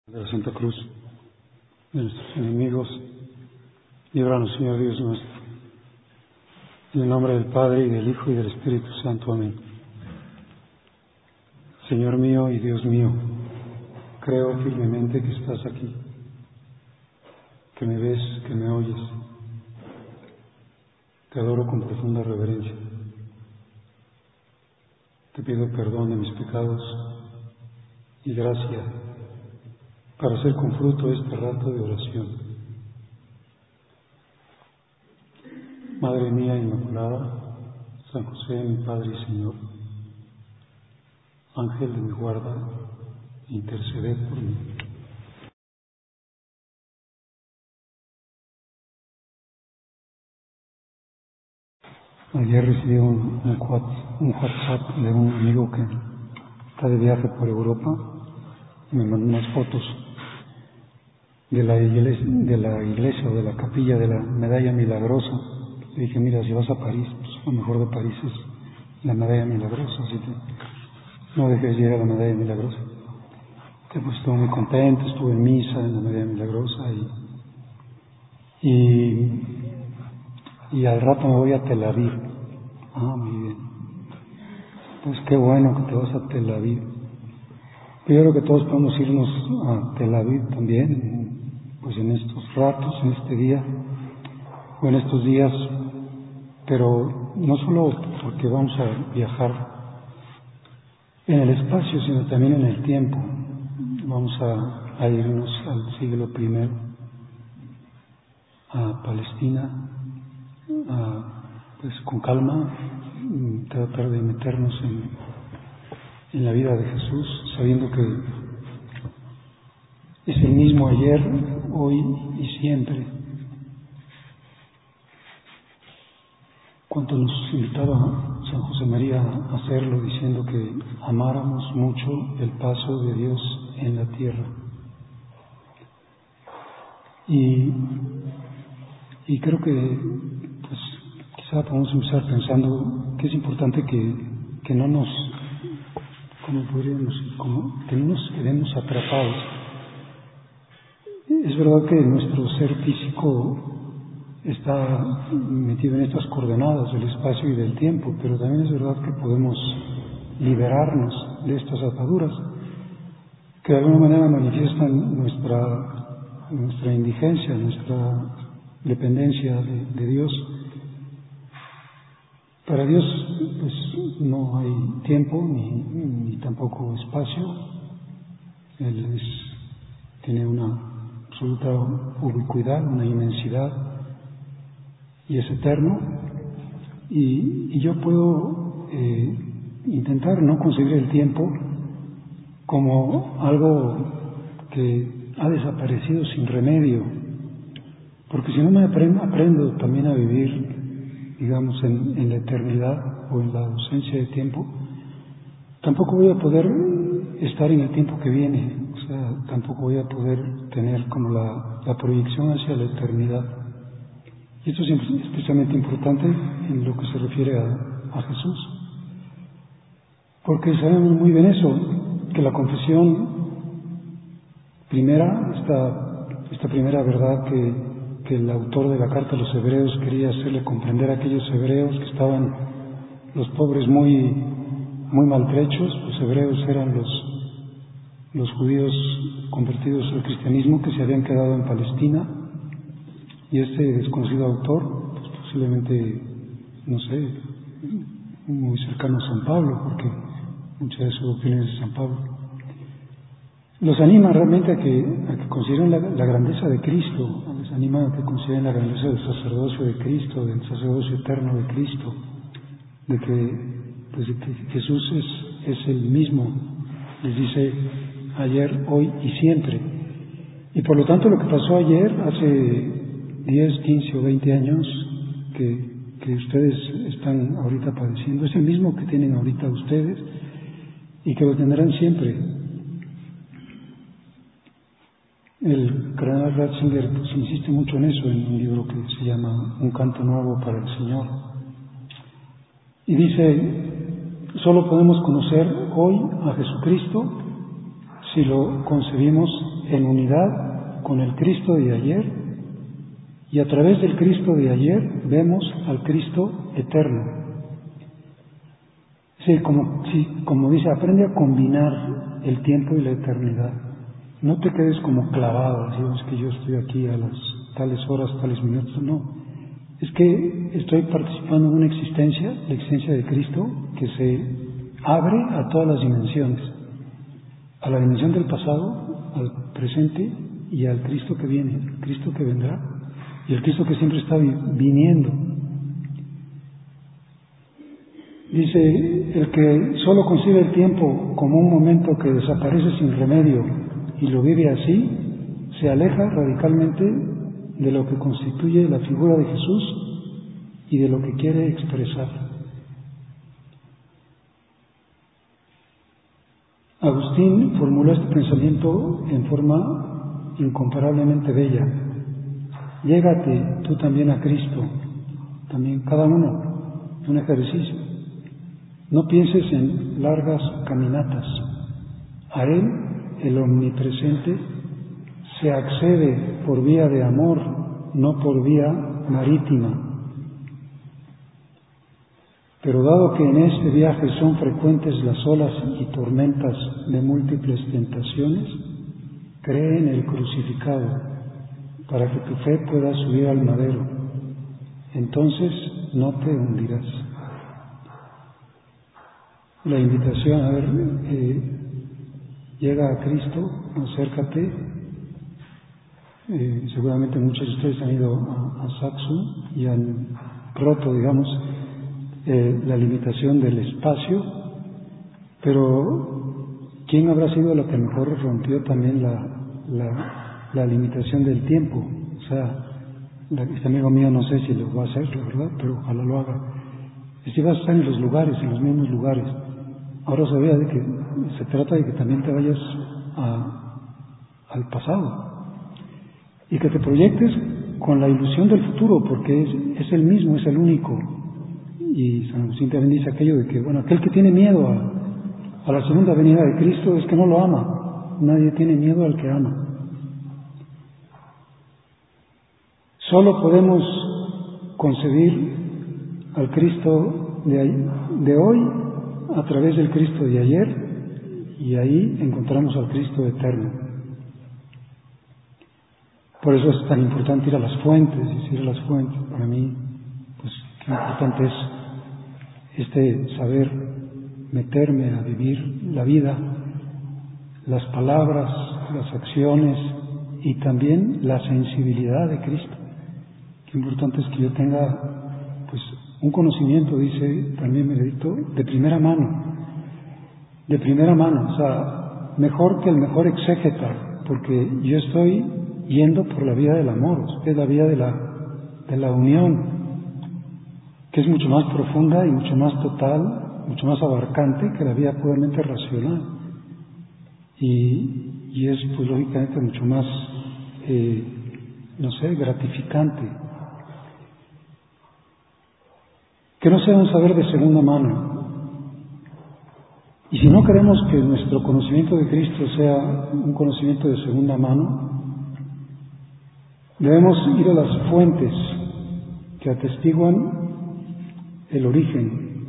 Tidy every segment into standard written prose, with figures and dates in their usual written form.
De la Santa Cruz, de nuestros enemigos, líbranos, Señor Dios nuestro. En el nombre del Padre, y del Hijo, y del Espíritu Santo. Amén. Señor mío y Dios mío, creo firmemente que estás aquí, que me ves, que me oyes. Te adoro con profunda reverencia. Te pido perdón de mis pecados y gracia para hacer con fruto este rato de oración. Madre mía Inmaculada, San José, mi Padre y Señor, Ángel de mi guarda, interceded por mí. Ayer recibí un WhatsApp de un amigo que está de viaje por Europa y me mandó unas fotos de la iglesia o de la capilla de la Medalla Milagrosa. Le dije, mira, si vas a París, pues lo mejor de París es la Medalla Milagrosa, así que no dejes llegar a la Medalla Milagrosa. Pues estuve muy contento, estuve en misa en la Medalla Milagrosa y al rato me voy a Tel Aviv. Muy bien. Pues qué bueno que te vas a Tel Aviv. Yo creo que todos podemos irnos a Tel Aviv también, pues en estos ratos, en este día, o en estos días, pero no solo porque vamos a viajar en el espacio, sino también en el tiempo. Vamos a irnos al siglo I, a Palestina, pues con calma, tratar de meternos en la vida de Jesús, sabiendo que es el mismo ayer, hoy y siempre. Cuanto nos invitaba San José María a hacerlo, diciendo que amáramos mucho el paso de Dios en la tierra. Y creo que pues quizá podemos empezar pensando que es importante que no nos, que no nos quedemos atrapados. Es verdad que nuestro ser físico está metido en estas coordenadas del espacio y del tiempo, pero también es verdad que podemos liberarnos de estas ataduras que de alguna manera manifiestan nuestra indigencia, nuestra dependencia de Dios. Para Dios pues no hay tiempo ni tampoco espacio. Él tiene una absoluta ubicuidad, una inmensidad, y es eterno, y yo puedo intentar no concebir el tiempo como algo que ha desaparecido sin remedio, porque si no me aprendo también a vivir, digamos, en la eternidad o en la ausencia de tiempo, tampoco voy a poder estar en el tiempo que viene, o sea, tampoco voy a poder tener como la proyección hacia la eternidad. Y esto es especialmente importante en lo que se refiere a Jesús, porque sabemos muy bien eso, que la confesión primera, esta primera verdad que el autor de la carta a los hebreos quería hacerle comprender a aquellos hebreos que estaban los pobres muy maltrechos. Los hebreos eran los judíos convertidos al cristianismo que se habían quedado en Palestina, y este desconocido autor, pues posiblemente, no sé, muy cercano a San Pablo, porque muchas de sus doctrinas de San Pablo, los anima realmente a que consideren la grandeza de Cristo, les anima a que consideren la grandeza del sacerdocio de Cristo, del sacerdocio eterno de Cristo, de que Jesús es el mismo, les dice ayer, hoy y siempre. Y por lo tanto lo que pasó ayer, hace 10, 15 o 20 años, que ustedes están ahorita padeciendo, es el mismo que tienen ahorita ustedes y que lo tendrán siempre. El cardenal Ratzinger pues insiste mucho en eso en un libro que se llama Un canto nuevo para el Señor, y dice: solo podemos conocer hoy a Jesucristo si lo concebimos en unidad con el Cristo de ayer, y a través del Cristo de ayer vemos al Cristo eterno. Sí, como dice, aprende a combinar el tiempo y la eternidad. No te quedes como clavado, decimos que yo estoy aquí a las tales horas, tales minutos. No, es que estoy participando en una existencia, la existencia de Cristo, que se abre a todas las dimensiones, a la dimensión del pasado, al presente y al Cristo que viene, el Cristo que vendrá y el Cristo que siempre está viniendo. Dice, el que solo concibe el tiempo como un momento que desaparece sin remedio y lo vive así, se aleja radicalmente de lo que constituye la figura de Jesús y de lo que quiere expresar. Agustín formuló este pensamiento en forma incomparablemente bella. Llégate tú también a Cristo, también cada uno, un ejercicio. No pienses en largas caminatas. A Él, el omnipresente, se accede por vía de amor, no por vía marítima. Pero dado que en este viaje son frecuentes las olas y tormentas de múltiples tentaciones, cree en el crucificado, para que tu fe pueda subir al madero. Entonces no te hundirás. La invitación, a ver, llega a Cristo, acércate. Seguramente muchos de ustedes han ido a Saxum y han roto, digamos, la limitación del espacio, pero ¿quién habrá sido la que mejor rompió también la limitación del tiempo? O sea, este amigo mío no sé si lo va a hacer, la verdad, pero ojalá lo haga. Si vas a estar en los lugares, en los mismos lugares. Ahora sabía de que se trata de que también te vayas al pasado y que te proyectes con la ilusión del futuro, porque es el mismo, es el único. Y San Agustín también dice aquello de que, bueno, aquel que tiene miedo a la segunda venida de Cristo es que no lo ama. Nadie tiene miedo al que ama. Solo podemos concebir al Cristo de hoy a través del Cristo de ayer, y ahí encontramos al Cristo eterno. Por eso es tan importante ir a las fuentes, ir a las fuentes. Para mí, pues, qué importante es saber meterme a vivir la vida, las palabras, las acciones y también la sensibilidad de Cristo. Qué importante es que yo tenga, pues, un conocimiento, dice también Benedicto, de primera mano, o sea, mejor que el mejor exégeta, porque yo estoy yendo por la vía del amor, que es la vía de la unión, que es mucho más profunda y mucho más total, mucho más abarcante que la vía puramente racional, y es, pues, lógicamente mucho más, gratificante. Que no sea un saber de segunda mano. Y si no queremos que nuestro conocimiento de Cristo sea un conocimiento de segunda mano, debemos ir a las fuentes que atestiguan el origen.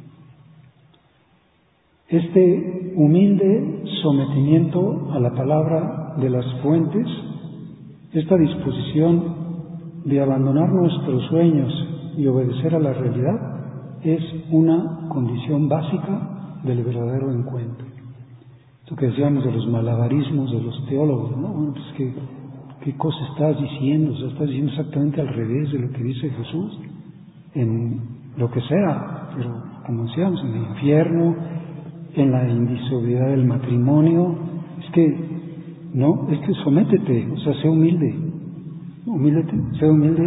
Este humilde sometimiento a la palabra de las fuentes, esta disposición de abandonar nuestros sueños y obedecer a la realidad, es una condición básica del verdadero encuentro. Esto que decíamos de los malabarismos de los teólogos, ¿no? Bueno, pues ¿qué cosa estás diciendo? O sea, estás diciendo exactamente al revés de lo que dice Jesús, en lo que sea, pero como decíamos, en el infierno, en la indisolubilidad del matrimonio. Es que sométete, o sea, sé humilde, sé humilde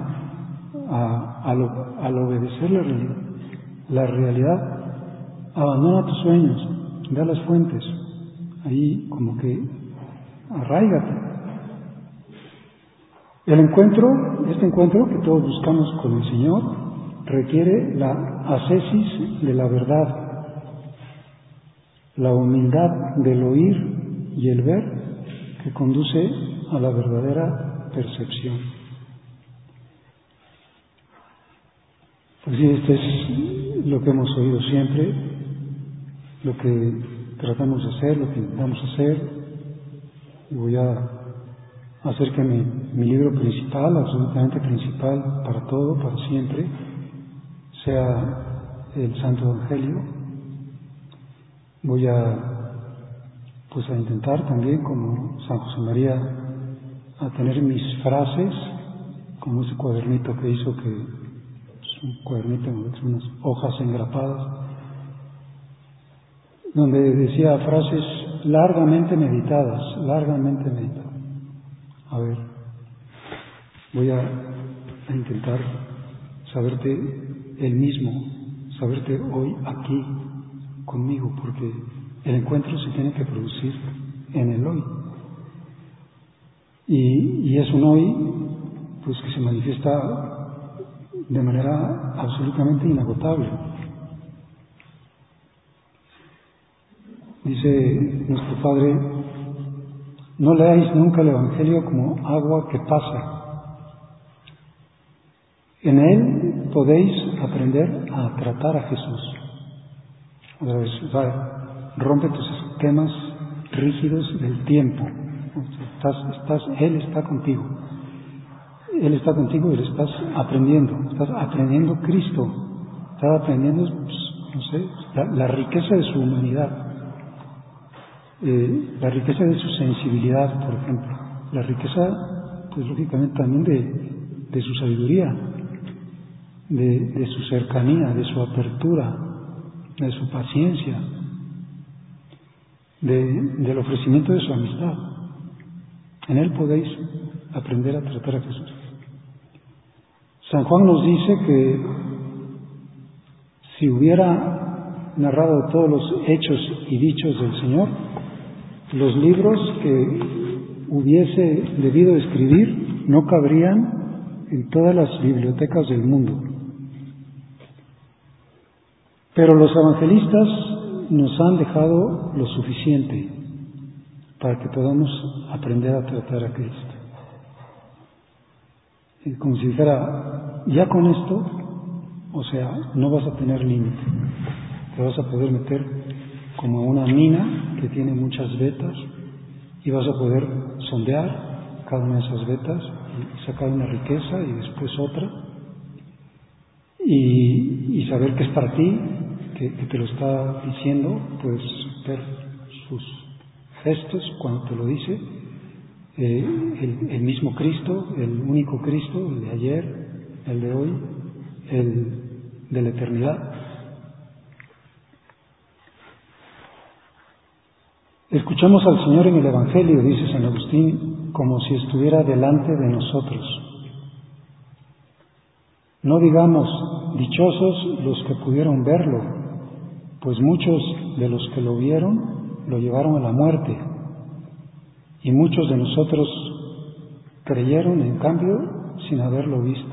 al obedecer la realidad. Abandona tus sueños, ve a las fuentes, ahí como que arráigate. Este encuentro que todos buscamos con el Señor, requiere la ascesis de la verdad, la humildad del oír y el ver, que conduce a la verdadera percepción. Pues sí, este es lo que hemos oído siempre, lo que tratamos de hacer, lo que intentamos hacer. Voy a hacer que mi libro principal, absolutamente principal para todo, para siempre, sea el Santo Evangelio. Voy a intentar también, como San José María, a tener mis frases, como ese cuadernito que hizo, que es un cuadernito con unas hojas engrapadas, donde decía frases largamente meditadas. A ver, voy a intentar saberte el mismo, saberte hoy aquí conmigo, porque el encuentro se tiene que producir en el hoy. Y es un hoy pues que se manifiesta de manera absolutamente inagotable. Dice nuestro Padre: no leáis nunca el Evangelio como agua que pasa. En él podéis aprender a tratar a Jesús. Otra vez, rompe tus esquemas rígidos del tiempo. Él está contigo. Él está contigo y le estás aprendiendo Cristo. Estás aprendiendo, la riqueza de su humanidad. La riqueza de su sensibilidad, por ejemplo, la riqueza, pues lógicamente también de su sabiduría, de su cercanía, de su apertura, de su paciencia, del ofrecimiento de su amistad. En él podéis aprender a tratar a Jesús. San Juan nos dice que si hubiera narrado todos los hechos y dichos del Señor, los libros que hubiese debido escribir no cabrían en todas las bibliotecas del mundo. Pero los evangelistas nos han dejado lo suficiente para que podamos aprender a tratar a Cristo. Y como si dijera, ya con esto, no vas a tener límite. Te vas a poder meter como una mina que tiene muchas vetas y vas a poder sondear cada una de esas vetas y sacar una riqueza y después otra y saber que es para ti, que te lo está diciendo. Puedes ver sus gestos cuando te lo dice, el mismo Cristo, el único Cristo, el de ayer, el de hoy, el de la eternidad. Escuchamos al Señor en el Evangelio, dice San Agustín, como si estuviera delante de nosotros. No digamos dichosos los que pudieron verlo, pues muchos de los que lo vieron lo llevaron a la muerte, y muchos de nosotros creyeron, en cambio, sin haberlo visto.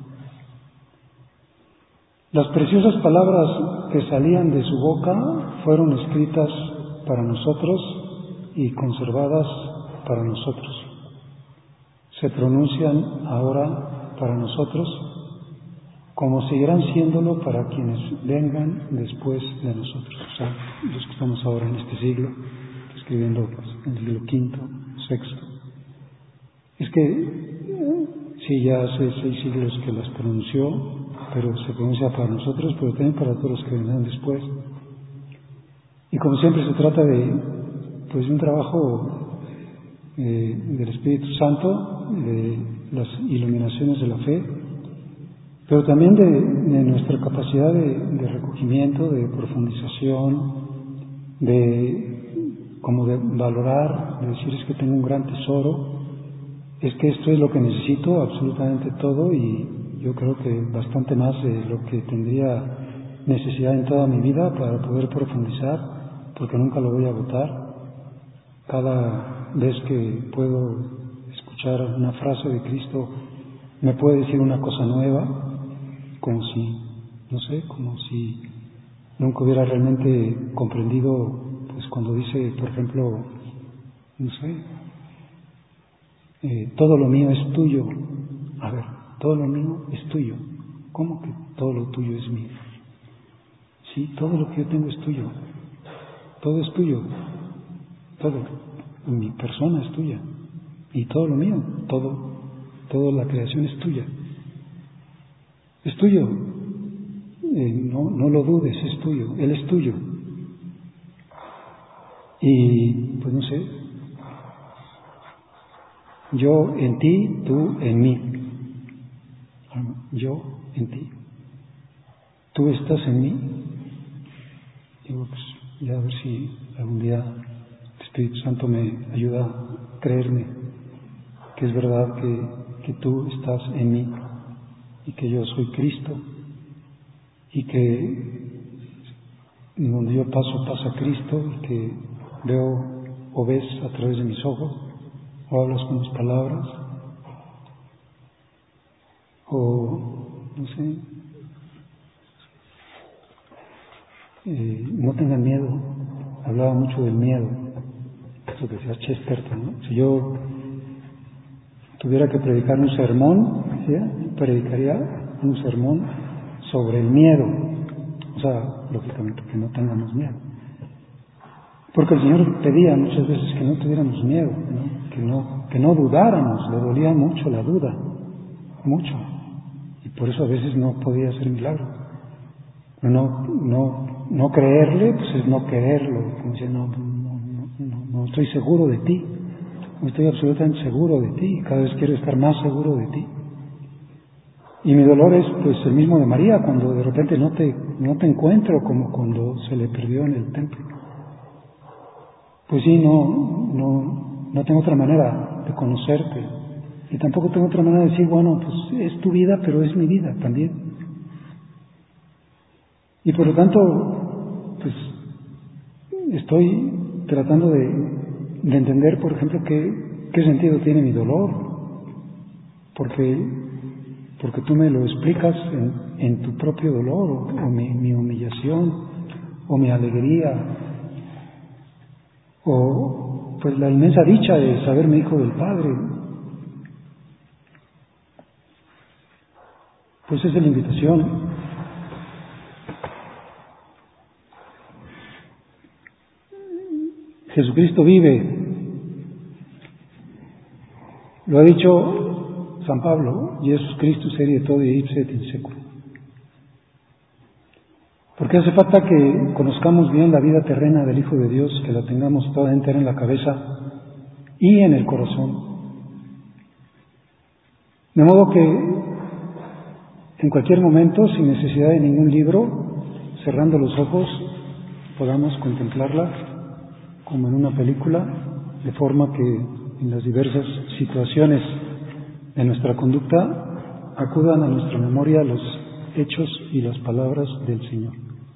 Las preciosas palabras que salían de su boca fueron escritas para nosotros y conservadas para nosotros. Se pronuncian ahora para nosotros, como seguirán siéndolo para quienes vengan después de nosotros. O sea, los que estamos ahora en este siglo, escribiendo en el siglo V, VI. Es que sí, ya hace 6 siglos que las pronunció, pero se pronuncia para nosotros, pero también para todos los que vendrán después. Y como siempre se trata de un trabajo del Espíritu Santo, de las iluminaciones de la fe, pero también de nuestra capacidad de recogimiento, de profundización, de valorar, de decir: es que tengo un gran tesoro, es que esto es lo que necesito, absolutamente todo, y yo creo que bastante más de lo que tendría necesidad en toda mi vida para poder profundizar, porque nunca lo voy a agotar. Cada vez que puedo escuchar una frase de Cristo, me puede decir una cosa nueva, como si nunca hubiera realmente comprendido, pues cuando dice, por ejemplo, todo lo mío es tuyo. A ver, todo lo mío es tuyo. ¿Cómo que todo lo tuyo es mío? Sí, todo lo que yo tengo es tuyo. Todo es tuyo. Todo. Mi persona es tuya. Y todo lo mío, toda la creación es tuya. Es tuyo. No lo dudes, es tuyo. Él es tuyo. Y, pues no sé, yo en ti, tú en mí. Yo en ti. Tú estás en mí. Digo, pues ya a ver si algún día el Espíritu Santo me ayuda a creerme que es verdad que tú estás en mí y que yo soy Cristo y que donde yo paso pasa Cristo y que veo o ves a través de mis ojos o hablas con mis palabras o no sé, no tengan miedo. Hablaba mucho del miedo, lo que decía Chesterton, ¿no? Si yo tuviera que predicar un sermón, ¿sí? Predicaría un sermón sobre el miedo. O sea, lógicamente que no tengamos miedo. Porque el Señor pedía muchas veces que no tuviéramos miedo, ¿no? Que no dudáramos, le dolía mucho la duda, mucho. Y por eso a veces no podía hacer milagro. No creerle, pues es no quererlo. Como decía, no estoy seguro de ti. No estoy absolutamente seguro de ti. Cada vez quiero estar más seguro de ti. Y mi dolor es pues el mismo de María, cuando de repente no te encuentro, como cuando se le perdió en el templo. Pues sí, no tengo otra manera de conocerte. Y tampoco tengo otra manera de decir, bueno, pues es tu vida, pero es mi vida también. Y por lo tanto, pues estoy tratando de entender, por ejemplo, qué sentido tiene mi dolor. Porque tú me lo explicas en tu propio dolor, o mi humillación, o mi alegría, o pues la inmensa dicha de saberme hijo del Padre. Pues esa es la invitación. Jesucristo vive. Lo ha dicho San Pablo, Jesus Christus serie todo y ipse in seculo. Porque hace falta que conozcamos bien la vida terrena del Hijo de Dios, que la tengamos toda entera en la cabeza y en el corazón. De modo que en cualquier momento, sin necesidad de ningún libro, cerrando los ojos, podamos contemplarla como en una película, de forma que en las diversas situaciones de nuestra conducta acudan a nuestra memoria los hechos y las palabras del Señor.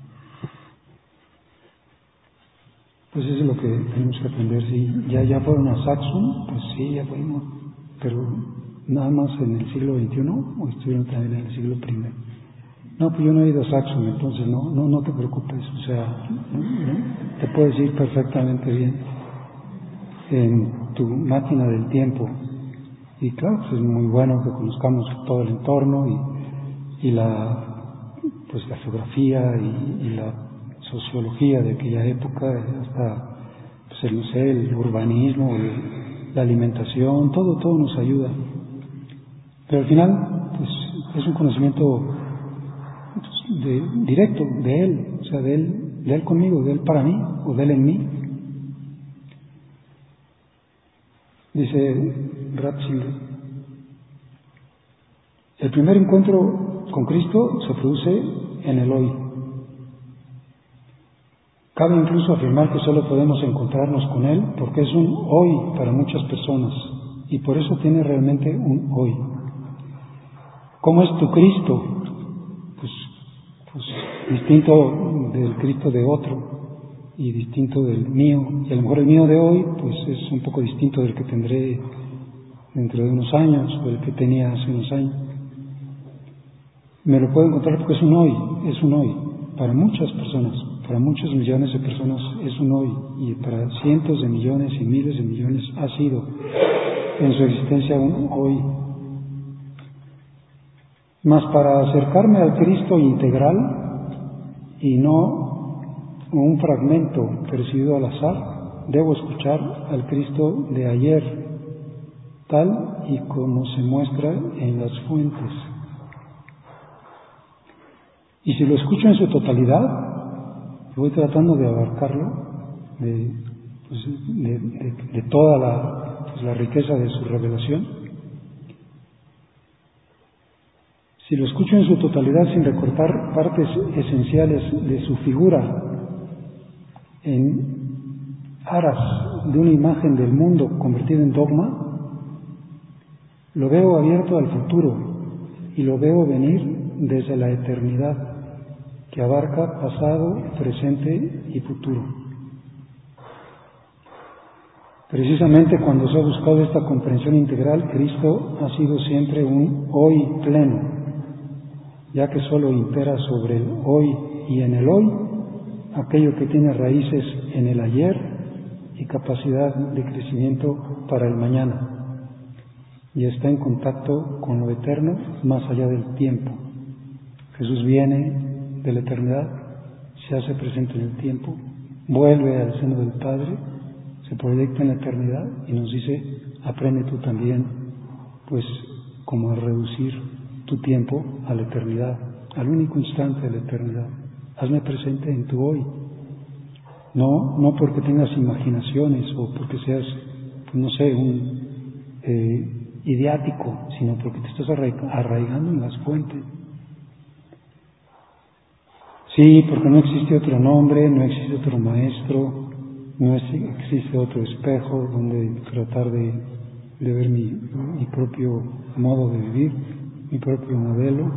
Pues eso es lo que tenemos que aprender. Si ya fueron a Saxum, pues sí, ya fuimos, pero nada más en el siglo XXI o estuvieron también en el siglo I. No, pues yo no he ido a Saxum, entonces no te preocupes, o sea, te puedes ir perfectamente bien en tu máquina del tiempo. Y claro, pues es muy bueno que conozcamos todo el entorno y la geografía y la sociología de aquella época, hasta pues el urbanismo, la alimentación, todo nos ayuda. Pero al final, pues es un conocimiento directo de Él, o sea, de Él conmigo, de Él para mí, o de Él en mí. Dice Ratzinger, el primer encuentro con Cristo se produce en el hoy. Cabe incluso afirmar que solo podemos encontrarnos con Él porque es un hoy para muchas personas y por eso tiene realmente un hoy. ¿Cómo es tu Cristo? Pues distinto del Cristo de otro y distinto del mío. Y a lo mejor el mío de hoy pues es un poco distinto del que tendré dentro de unos años o del que tenía hace unos años. Me lo puedo encontrar porque es un hoy para muchas personas, para muchos millones de personas es un hoy, y para cientos de millones y miles de millones ha sido. en su existencia aún hoy. Mas para acercarme al Cristo integral y no un fragmento percibido al azar, debo escuchar al Cristo de ayer, tal y como se muestra en las fuentes. Y si lo escucho en su totalidad, voy tratando de abarcarlo, de toda la riqueza de su revelación. Si lo escucho en su totalidad sin recortar partes esenciales de su figura en aras de una imagen del mundo convertida en dogma, lo veo abierto al futuro y lo veo venir desde la eternidad, que abarca pasado, presente y futuro. Precisamente cuando se ha buscado esta comprensión integral, Cristo ha sido siempre un hoy pleno, ya que solo impera sobre el hoy y en el hoy aquello que tiene raíces en el ayer y capacidad de crecimiento para el mañana, y está en contacto con lo eterno más allá del tiempo. Jesús viene de la eternidad, se hace presente en el tiempo, vuelve al seno del Padre, se proyecta en la eternidad y nos dice: aprende tú también, pues, como a reducir tu tiempo a la eternidad, al único instante de la eternidad. Hazme presente en tu hoy. No porque tengas imaginaciones o porque seas, no sé, un ideático, sino porque te estás arraigando en las fuentes. Sí, porque no existe otro nombre, no existe otro maestro, no existe otro espejo donde tratar de ver mi propio modo de vivir, mi propio modelo.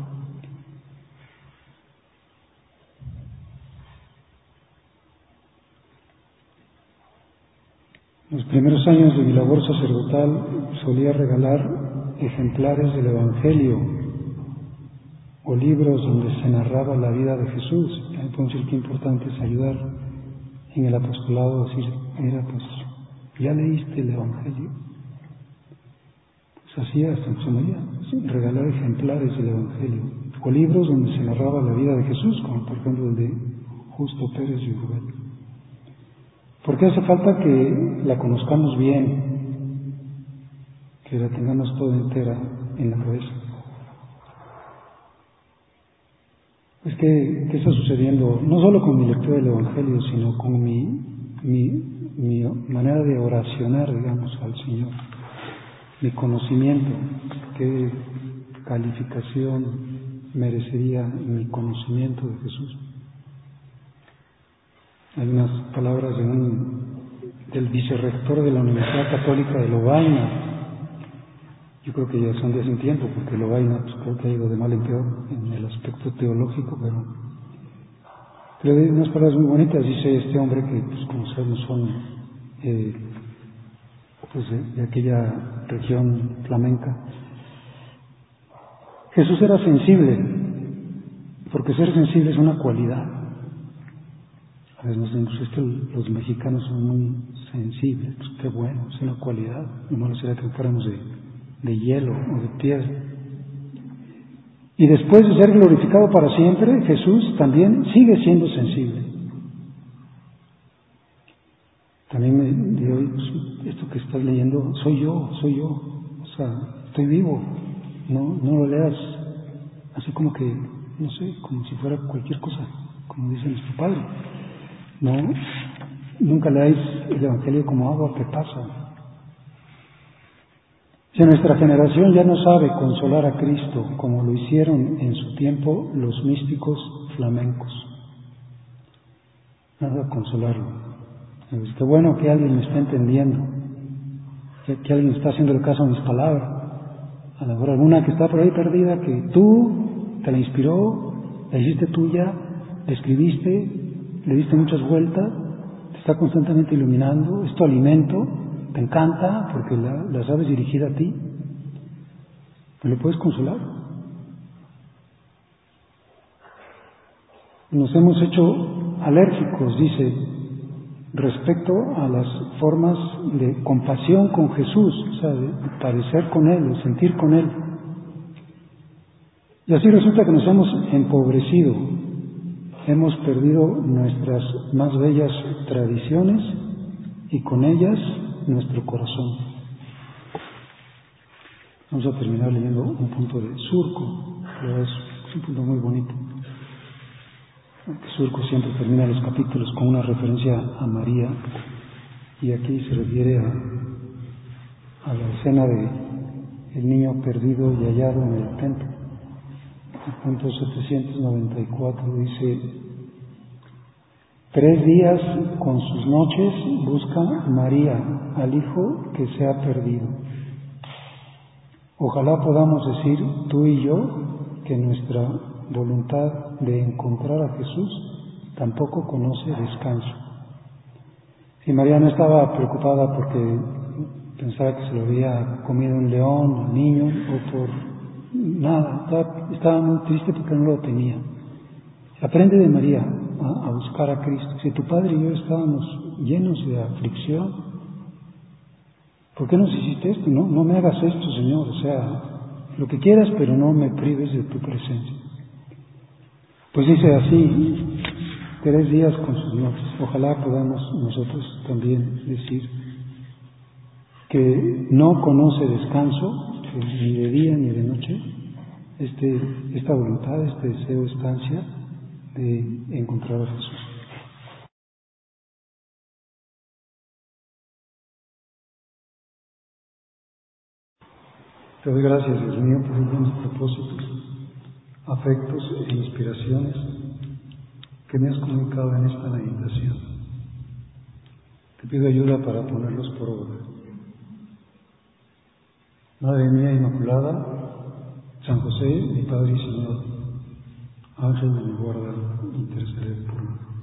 Los primeros años de mi labor sacerdotal solía regalar ejemplares del Evangelio o libros donde se narraba la vida de Jesús. Entonces, qué importante es ayudar en el apostolado, decir: mira, pues, ¿ya leíste el Evangelio? Pues así hasta en su mayoría, regalar ejemplares del Evangelio o libros donde se narraba la vida de Jesús, como por ejemplo el de Justo Pérez y Urbel. Porque hace falta que la conozcamos bien, que la tengamos toda entera en la cabeza. Es que, ¿qué está sucediendo? No solo con mi lectura del Evangelio, sino con mi manera de oracionar, digamos, al Señor. Mi conocimiento, qué calificación merecería mi conocimiento de Jesús. Hay unas palabras del vicerrector de la Universidad Católica de Lovaina. Yo creo que ya son de hace un tiempo, porque Lovaina pues, creo que ha ido de mal en peor en el aspecto teológico, pero hay unas palabras muy bonitas. Dice este hombre que, pues, como sabemos, son pues de aquella región flamenca. Jesús era sensible, porque ser sensible es una cualidad. A veces nos decimos: es que los mexicanos son muy sensibles. Pues qué bueno, es una cualidad. Lo malo sería que fuéramos de hielo o de piedra. Y después de ser glorificado para siempre, Jesús también sigue siendo sensible. También me digo: pues, esto que estás leyendo soy yo. O sea, estoy vivo. No lo leas así como que, no sé, como si fuera cualquier cosa, como dice nuestro Padre. No, nunca leáis el Evangelio como agua que pasa. Si nuestra generación ya no sabe consolar a Cristo como lo hicieron en su tiempo los místicos flamencos, nada consolarlo. Pues qué bueno que alguien me está entendiendo, que alguien está haciendo el caso a mis palabras. A lo mejor alguna que está por ahí perdida, que tú te la inspiró, la hiciste tuya, la escribiste, le diste muchas vueltas, te está constantemente iluminando, es tu alimento, te encanta porque la sabes dirigida a ti. ¿Me lo puedes consolar? Nos hemos hecho alérgicos, dice respecto a las formas de compasión con Jesús, o sea, de padecer con Él, de sentir con Él. Y así resulta que nos hemos empobrecido, hemos perdido nuestras más bellas tradiciones y con ellas nuestro corazón. Vamos a terminar leyendo un punto de Surco, que es un punto muy bonito. Surco siempre termina los capítulos con una referencia a María, y aquí se refiere a la escena de el niño perdido y hallado en el templo. El punto 794 dice: 3 días con sus noches busca María al Hijo que se ha perdido. Ojalá podamos decir tú y yo que nuestra voluntad de encontrar a Jesús tampoco conoce descanso. Si María no estaba preocupada porque pensaba que se lo había comido un león, al niño, o por nada, estaba muy triste porque no lo tenía. Aprende de María a buscar a Cristo. Si tu padre y yo estábamos llenos de aflicción, ¿por qué nos hiciste esto? No me hagas esto, Señor. O sea, lo que quieras, pero no me prives de tu presencia. Pues dice así, 3 días con sus noches. Ojalá podamos nosotros también decir que no conoce descanso, ni de día ni de noche, esta voluntad, este deseo, esta ansia de encontrar a Jesús. Te doy gracias, Dios mío, por los buenos propósitos, afectos e inspiraciones que me has comunicado en esta meditación. Te pido ayuda para ponerlos por obra. Madre mía Inmaculada, San José, mi Padre y Señor, Ángel de mi guarda, interceded por mí.